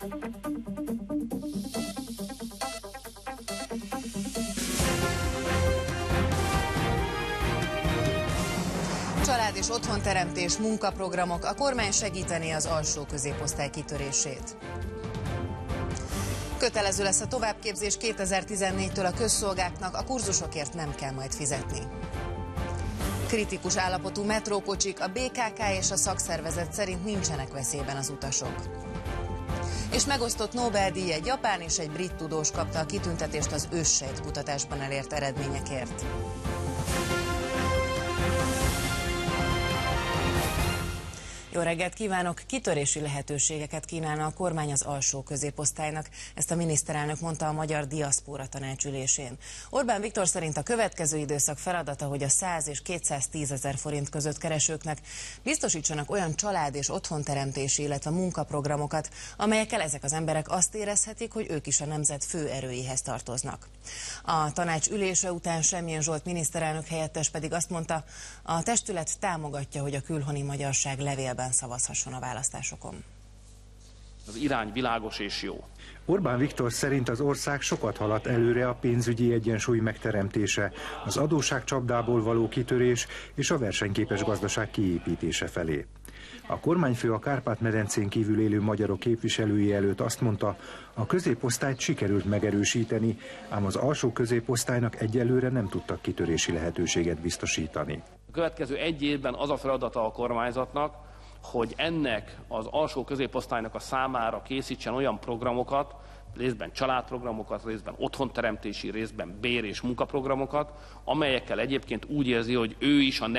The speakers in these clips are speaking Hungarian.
Család és otthonteremtés, munkaprogramok, a kormány segítené az alsó középosztály kitörését. Kötelező lesz a továbbképzés 2014-től a közszolgáknak, a kurzusokért nem kell majd fizetni. Kritikus állapotú metrókocsik, a BKK és a szakszervezet szerint nincsenek veszélyben az utasok. És megosztott Nobel-díj, egy japán és egy brit tudós kapta a kitüntetést az őssejtkutatásban elért eredményekért. Jó reggelt kívánok! Kitörési lehetőségeket kínálna a kormány az alsó középosztálynak. Ezt a miniszterelnök mondta a Magyar Diaszpóra Tanácsülésén. Orbán Viktor szerint a következő időszak feladata, hogy a 100 és 210 ezer forint között keresőknek biztosítsanak olyan család- és otthonteremtési, illetve munkaprogramokat, amelyekkel ezek az emberek azt érezhetik, hogy ők is a nemzet fő erőihez tartoznak. A tanács ülése után Semjén Zsolt miniszterelnök helyettes pedig azt mondta, a testület támogatja, hogy a külhoni magyarság levélben szavazhasson a választásokon. Az irány világos és jó. Orbán Viktor szerint az ország sokat haladt előre a pénzügyi egyensúly megteremtése, az adósságcsapdából való kitörés és a versenyképes gazdaság kiépítése felé. A kormányfő a Kárpát-medencén kívül élő magyarok képviselői előtt azt mondta, a középosztályt sikerült megerősíteni, ám az alsó középosztálynak egyelőre nem tudtak kitörési lehetőséget biztosítani. A következő egy évben az a feladata a kormányzatnak, hogy ennek az alsó középosztálynak a számára készítsen olyan programokat, részben családprogramokat, részben otthonteremtési, részben bér- és munkaprogramokat, amelyekkel egyébként úgy érzi, hogy ő is a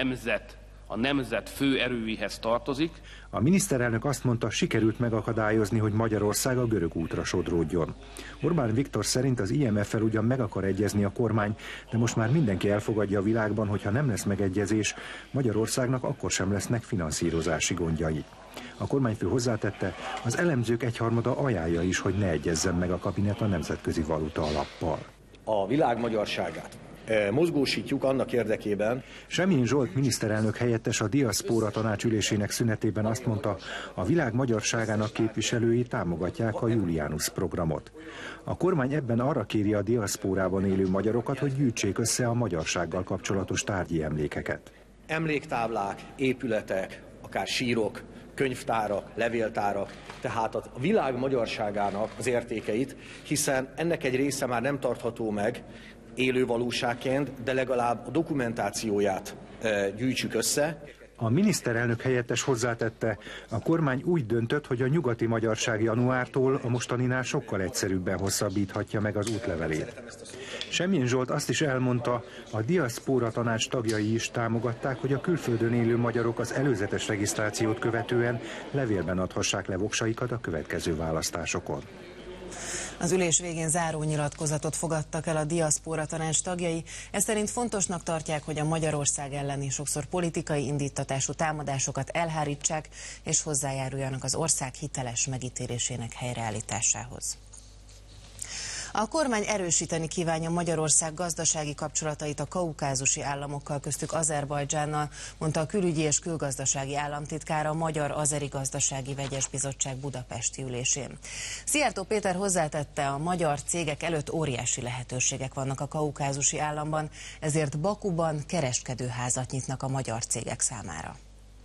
nemzet fő erőihez tartozik. A miniszterelnök azt mondta, sikerült megakadályozni, hogy Magyarország a görög útra sodródjon. Orbán Viktor szerint az IMF-fel ugyan meg akar egyezni a kormány, de most már mindenki elfogadja a világban, hogy ha nem lesz megegyezés, Magyarországnak akkor sem lesznek finanszírozási gondjai. A kormányfő hozzátette, az elemzők egyharmada ajánlja is, hogy ne egyezzen meg a kabinet a Nemzetközi Valuta Alappal. A világ magyarságát mozgósítjuk annak érdekében. Semjén Zsolt miniszterelnök helyettes a Diaszpóra Tanácsülésének szünetében azt mondta, a világ magyarságának képviselői támogatják a Julianus programot. A kormány ebben arra kéri a diaszpórában élő magyarokat, hogy gyűjtsék össze a magyarsággal kapcsolatos tárgyi emlékeket. Emléktáblák, épületek, akár sírok, könyvtárak, levéltárak, tehát a világ magyarságának az értékeit, hiszen ennek egy része már nem tartható meg élő valóságként, de legalább a dokumentációját gyűjtsük össze. A miniszterelnök helyettes hozzátette, a kormány úgy döntött, hogy a nyugati magyarság januártól a mostaninál sokkal egyszerűbben hosszabbíthatja meg az útlevelét. Semjén Zsolt azt is elmondta, a Diaszpóra Tanács tagjai is támogatták, hogy a külföldön élő magyarok az előzetes regisztrációt követően levélben adhassák le voksaikat a következő választásokon. Az ülés végén záró nyilatkozatot fogadtak el a Diaszpóra Tanács tagjai. Ez szerint fontosnak tartják, hogy a Magyarország elleni sokszor politikai indítatású támadásokat elhárítsák, és hozzájáruljanak az ország hiteles megítélésének helyreállításához. A kormány erősíteni kívánja Magyarország gazdasági kapcsolatait a kaukázusi államokkal, köztük Azerbajdzsánnal, mondta a külügyi és külgazdasági államtitkára a Magyar-Azeri Gazdasági Vegyes Bizottság budapesti ülésén. Szijjártó Péter hozzátette, a magyar cégek előtt óriási lehetőségek vannak a kaukázusi államban, ezért Bakuban kereskedőházat nyitnak a magyar cégek számára.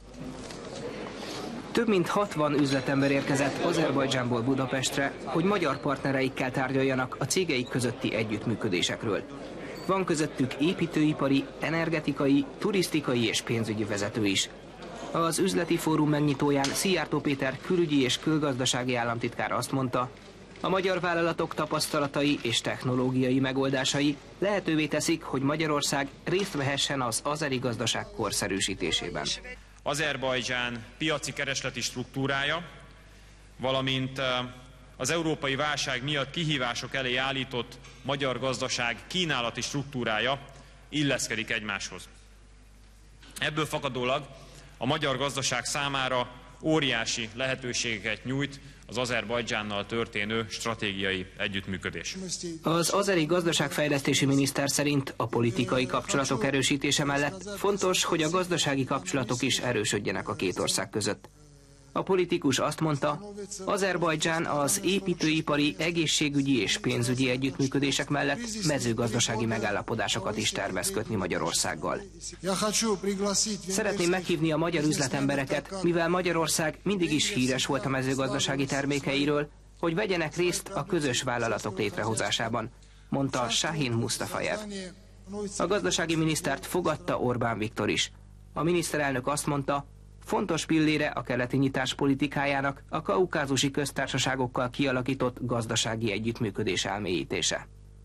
Több mint 60 üzletember érkezett Azerbajdzsánból Budapestre, hogy magyar partnereikkel tárgyaljanak a cégeik közötti együttműködésekről. Van közöttük építőipari, energetikai, turisztikai és pénzügyi vezető is. Az üzleti fórum megnyitóján Szijjártó Péter külügyi és külgazdasági államtitkár azt mondta, a magyar vállalatok tapasztalatai és technológiai megoldásai lehetővé teszik, hogy Magyarország részt vehessen az azeri gazdaság korszerűsítésében. Azerbajdzsán piaci keresleti struktúrája, valamint az európai válság miatt kihívások elé állított magyar gazdaság kínálati struktúrája illeszkedik egymáshoz. Ebből fakadólag a magyar gazdaság számára óriási lehetőségeket nyújt az Azerbajdzsánnal történő stratégiai együttműködés. Az azeri gazdaságfejlesztési miniszter szerint a politikai kapcsolatok erősítése mellett fontos, hogy a gazdasági kapcsolatok is erősödjenek a két ország között. A politikus azt mondta, Azerbajdzsán az építőipari, egészségügyi és pénzügyi együttműködések mellett mezőgazdasági megállapodásokat is tervez kötni Magyarországgal. Szeretném meghívni a magyar üzletembereket, mivel Magyarország mindig is híres volt a mezőgazdasági termékeiről, hogy vegyenek részt a közös vállalatok létrehozásában, mondta Sahin Mustafajev. A gazdasági minisztert fogadta Orbán Viktor is. A miniszterelnök azt mondta, fontos pillére a keleti nyitás politikájának a kaukázusi köztársaságokkal kialakított gazdasági együttműködés elmélyítése.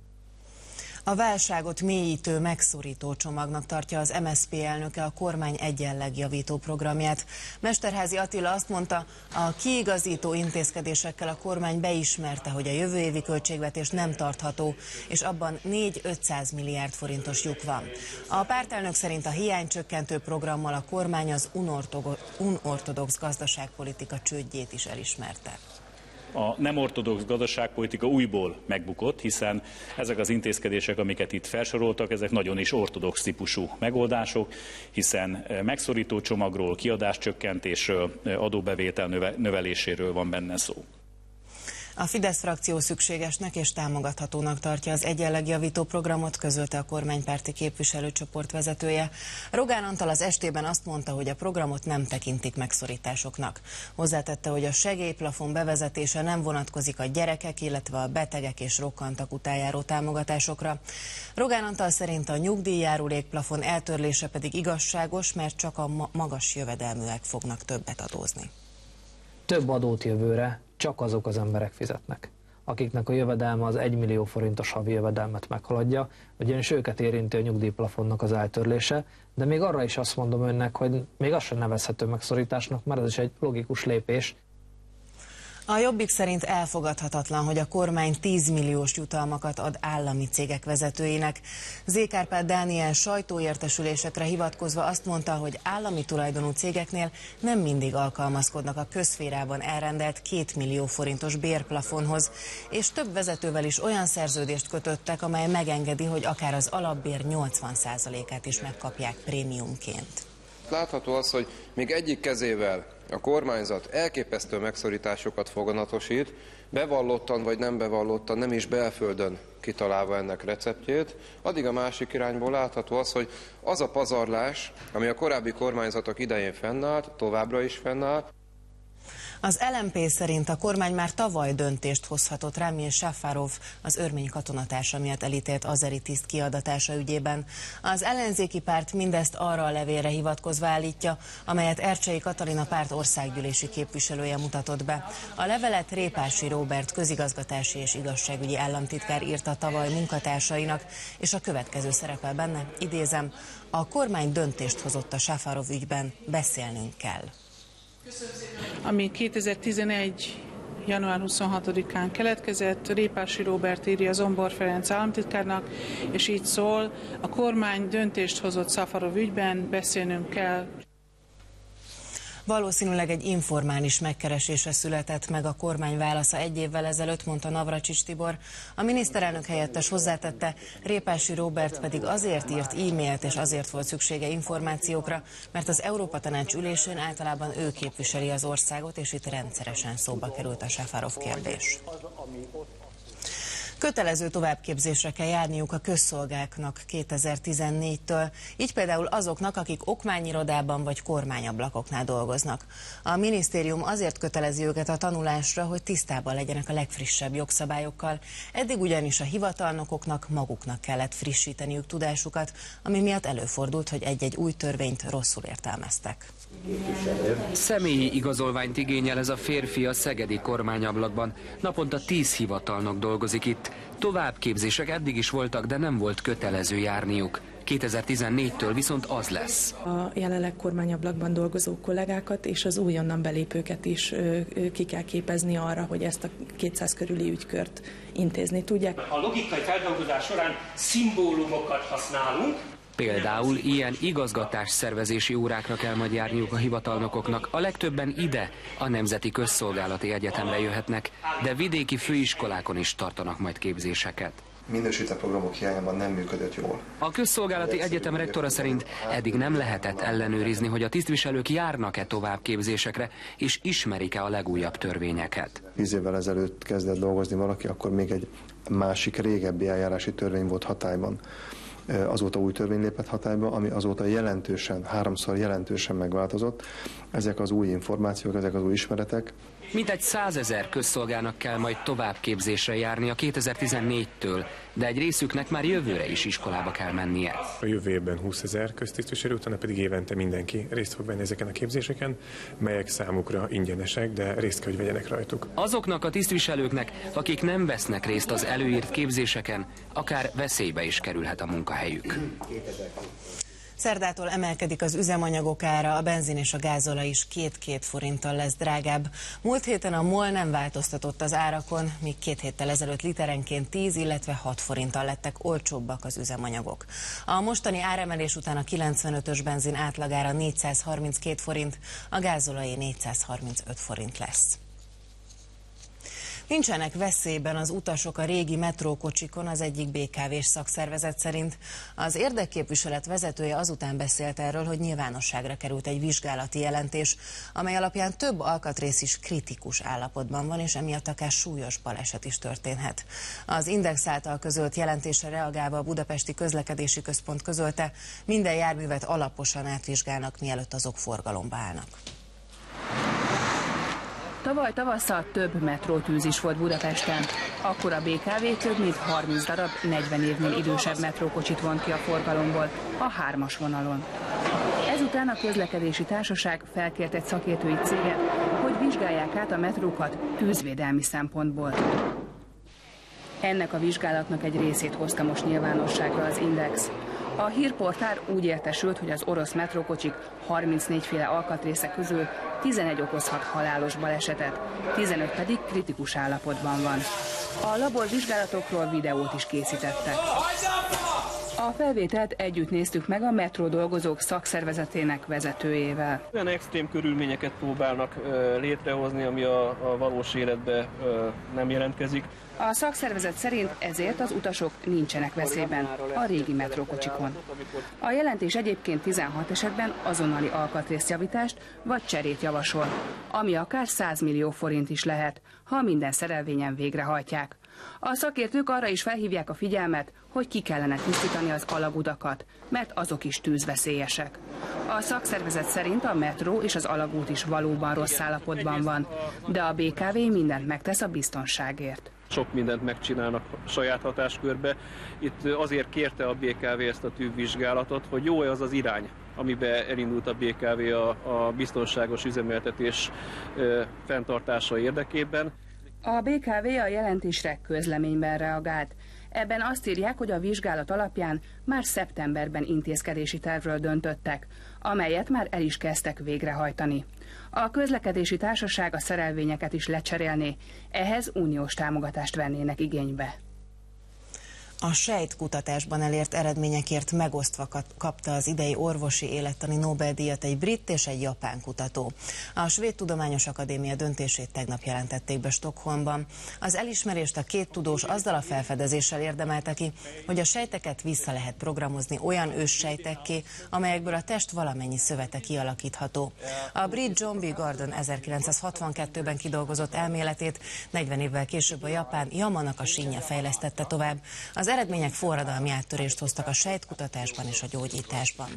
A válságot mélyítő, megszorító csomagnak tartja az MSZP elnöke a kormány egyenlegjavító programját. Mesterházy Attila azt mondta, a kiigazító intézkedésekkel a kormány beismerte, hogy a jövő évi költségvetés nem tartható, és abban 4-500 milliárd forintos lyuk van. A pártelnök szerint a hiánycsökkentő programmal a kormány az unortodox gazdaságpolitika csődjét is elismerte. A nem ortodox gazdaságpolitika újból megbukott, hiszen ezek az intézkedések, amiket itt felsoroltak, ezek nagyon is ortodox típusú megoldások, hiszen megszorító csomagról, kiadáscsökkentésről, adóbevétel növeléséről van benne szó. A Fidesz frakció szükségesnek és támogathatónak tartja az egyenlegjavító programot, közölte a kormánypárti képviselőcsoport vezetője. Rogán Antal az estében azt mondta, hogy a programot nem tekintik megszorításoknak. Hozzátette, hogy a segélyplafon bevezetése nem vonatkozik a gyerekek, illetve a betegek és rokkantak után járó támogatásokra. Rogán Antal szerint a nyugdíjjárulékplafon eltörlése pedig igazságos, mert csak a magas jövedelműek fognak többet adózni. Több adót jövőre csak azok az emberek fizetnek, akiknek a jövedelme az 1 millió forintos havi jövedelmet meghaladja, ugyanis őket érinti a nyugdíjplafonnak az eltörlése, de még arra is azt mondom önnek, hogy még az sem nevezhető megszorításnak, mert ez is egy logikus lépés. A Jobbik szerint elfogadhatatlan, hogy a kormány 10 milliós jutalmakat ad állami cégek vezetőinek. Z. Kárpát Dániel sajtóértesülésekre hivatkozva azt mondta, hogy állami tulajdonú cégeknél nem mindig alkalmazkodnak a közszférában elrendelt 2 millió forintos bérplafonhoz, és több vezetővel is olyan szerződést kötöttek, amely megengedi, hogy akár az alapbér 80%-át is megkapják prémiumként. Látható az, hogy még egyik kezével a kormányzat elképesztő megszorításokat foganatosít, bevallottan vagy nem bevallottan, nem is belföldön kitalálva ennek receptjét, addig a másik irányból látható az, hogy az a pazarlás, ami a korábbi kormányzatok idején fennállt, továbbra is fennáll. Az LMP szerint a kormány már tavaly döntést hozhatott Ramil Safarov, az örmény katonatársa miatt elítélt azeri tiszt kiadatása ügyében. Az ellenzéki párt mindezt arra a levélre hivatkozva állítja, amelyet Ercsei Katalin, a párt országgyűlési képviselője mutatott be. A levelet Répási Róbert közigazgatási és igazságügyi államtitkár írta tavaly munkatársainak, és a következő szerepel benne, idézem, a kormány döntést hozott a Safarov ügyben, beszélnünk kell. Ami 2011. január 26-án keletkezett, Répási Róbert írja Zombor Ferenc államtitkárnak, és így szól, a kormány döntést hozott Safarov ügyben, beszélnünk kell. Valószínűleg egy informális megkeresése született meg a kormány válasza 1 évvel ezelőtt, mondta Navracsics Tibor. A miniszterelnök helyettes hozzátette, Répási Róbert pedig azért írt e-mailt és azért volt szüksége információkra, mert az Európa-tanács ülésén általában ő képviseli az országot, és itt rendszeresen szóba került a Safarov kérdés. Kötelező továbbképzésre kell járniuk a közszolgáknak 2014-től, így például azoknak, akik okmányirodában vagy kormányablakoknál dolgoznak. A minisztérium azért kötelezi őket a tanulásra, hogy tisztában legyenek a legfrissebb jogszabályokkal. Eddig ugyanis a hivatalnokoknak maguknak kellett frissíteniük tudásukat, ami miatt előfordult, hogy egy-egy új törvényt rosszul értelmeztek. Személyi igazolványt igényel ez a férfi a szegedi kormányablakban. Naponta 10 hivatalnok dolgozik itt. Továbbképzések eddig is voltak, de nem volt kötelező járniuk. 2014-től viszont az lesz. A jelenleg kormányablakban dolgozó kollégákat és az újonnan belépőket is ki kell képezni arra, hogy ezt a 200 körüli ügykört intézni tudják. A logikai feldolgozás során szimbólumokat használunk. Például ilyen igazgatásszervezési órákra kell majd járniuk a hivatalnokoknak. A legtöbben ide, a Nemzeti Közszolgálati Egyetemre jöhetnek, de vidéki főiskolákon is tartanak majd képzéseket. minősített programok hiányában nem működött jól. A Közszolgálati Egyetem rektora szerint eddig nem lehetett ellenőrizni, hogy a tisztviselők járnak-e továbbképzésekre, és ismerik-e a legújabb törvényeket. 10 évvel ezelőtt kezdett dolgozni valaki, akkor még egy másik régebbi eljárási törvény volt hatályban. Azóta új törvény lépett hatályba, ami azóta háromszor jelentősen megváltozott. Ezek az új információk, ezek az új ismeretek. Mintegy 100 000 közszolgának kell majd továbbképzésre járni a 2014-től, de egy részüknek már jövőre is iskolába kell mennie. A jövő évben 20 000 köztisztviselő, utána pedig évente mindenki részt fog venni ezeken a képzéseken, melyek számukra ingyenesek, de részt kell, hogy vegyenek rajtuk. Azoknak a tisztviselőknek, akik nem vesznek részt az előírt képzéseken, akár veszélybe is kerülhet a munkahelyük. Szerdától emelkedik az üzemanyagok ára, a benzin és a gázolaj is 2-2 forinttal lesz drágább. Múlt héten a MOL nem változtatott az árakon, míg 2 héttel ezelőtt literenként 10, illetve 6 forinttal lettek olcsóbbak az üzemanyagok. A mostani áremelés után a 95-ös benzin átlagára 432 forint, a gázolajé 435 forint lesz. Nincsenek veszélyben az utasok a régi metrókocsikon, az egyik BKV-s szakszervezet szerint. Az érdekképviselet vezetője azután beszélt erről, hogy nyilvánosságra került egy vizsgálati jelentés, amely alapján több alkatrész is kritikus állapotban van, és emiatt akár súlyos baleset is történhet. Az Index által közölt jelentésre reagálva a Budapesti Közlekedési Központ közölte, minden járművet alaposan átvizsgálnak, mielőtt azok forgalomba állnak. Tavaly tavasszal több metrótűz is volt Budapesten. Akkor a BKV több mint 30 darab 40 évnél idősebb metrókocsit vont ki a forgalomból a 3-as vonalon. Ezután a közlekedési társaság felkért egy szakértői céget, hogy vizsgálják át a metrókat tűzvédelmi szempontból. Ennek a vizsgálatnak egy részét hozta most nyilvánosságra az Index. A hírportál úgy értesült, hogy az orosz metrókocsik 34 féle alkatrésze közül 11 okozhat halálos balesetet, 15 pedig kritikus állapotban van. A laborvizsgálatokról videót is készítettek. A felvételt együtt néztük meg a metró dolgozók szakszervezetének vezetőjével. Olyan extrém körülményeket próbálnak létrehozni, ami a valós életben nem jelentkezik. A szakszervezet szerint ezért az utasok nincsenek veszélyben a régi metrókocsikon. A jelentés egyébként 16 esetben azonnali alkatrészjavítást vagy cserét javasol, ami akár 100 millió forint is lehet, ha minden szerelvényen végrehajtják. A szakértők arra is felhívják a figyelmet, hogy ki kellene tisztítani az alagutakat, mert azok is tűzveszélyesek. A szakszervezet szerint a metró és az alagút is valóban rossz állapotban van, de a BKV mindent megtesz a biztonságért. Sok mindent megcsinálnak saját hatáskörbe. Itt azért kérte a BKV ezt a tűvvizsgálatot, hogy jó az az irány, amiben elindult a BKV a biztonságos üzemeltetés fenntartása érdekében. A BKV a jelentésre közleményben reagált. Ebben azt írják, hogy a vizsgálat alapján már szeptemberben intézkedési tervről döntöttek, amelyet már el is kezdtek végrehajtani. A közlekedési társaság a szerelvényeket is lecserélné, ehhez uniós támogatást vennének igénybe. A sejtkutatásban elért eredményekért megosztva kapta az idei orvosi élettani Nobel-díjat egy brit és egy japán kutató. A Svéd Tudományos Akadémia döntését tegnap jelentették be Stockholmban. Az elismerést a két tudós azzal a felfedezéssel érdemelte ki, hogy a sejteket vissza lehet programozni olyan őssejtekké, amelyekből a test valamennyi szövete kialakítható. A brit John B. Gordon 1962-ben kidolgozott elméletét 40 évvel később a japán Yamanaka Shinya fejlesztette tovább. Az eredmények forradalmi áttörést hoztak a sejtkutatásban és a gyógyításban.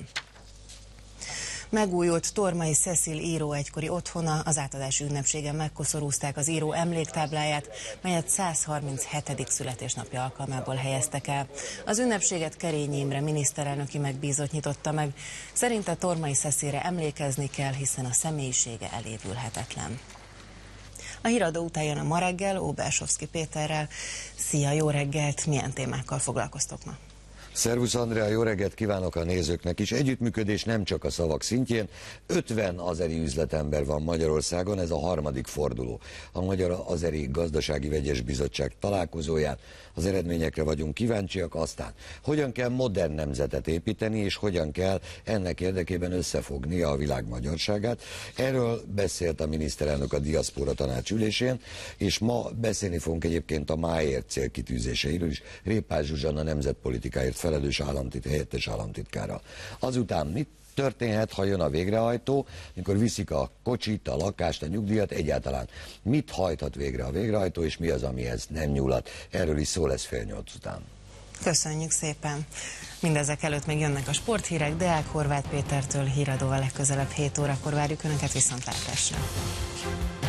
Megújult Tormai Cecil író egykori otthona, az átadási ünnepségen megkoszorúzták az író emléktábláját, melyet 137. születésnapja alkalmából helyeztek el. Az ünnepséget Kerényi Imre miniszterelnöki megbízott nyitotta meg. Szerinte Tormai Cecilre emlékezni kell, hiszen a személyisége elévülhetetlen. A híradó után jön a Ma reggel, Óbersovszky Péterrel. Szia, jó reggelt! Milyen témákkal foglalkoztok ma? Szervusz Andrea, jó reggelt kívánok a nézőknek is. Együttműködés nem csak a szavak szintjén. 50 azeri üzletember van Magyarországon, ez a harmadik forduló. A Magyar-Azeri Gazdasági Vegyes Bizottság találkozóján az eredményekre vagyunk kíváncsiak, aztán hogyan kell modern nemzetet építeni, és hogyan kell ennek érdekében összefognia a világ magyarságát. Erről beszélt a miniszterelnök a Diaszpóra Tanács ülésén, és ma beszélni fogunk egyébként a máért célkitűzéseiről is. Répás Zsuzsanna nemzetpolitikáért felelős helyettes államtitkára. Azután mit történhet, ha jön a végrehajtó, mikor viszik a kocsit, a lakást, a nyugdíjat, egyáltalán mit hajthat végre a végrehajtó, és mi az, amihez nem nyúlhat. Erről is szó lesz 7:30 után. Köszönjük szépen! Mindezek előtt még jönnek a sporthírek, Deák Horváth Pétertől híradóval legközelebb 7 órakor várjuk Önöket, viszontlátásra!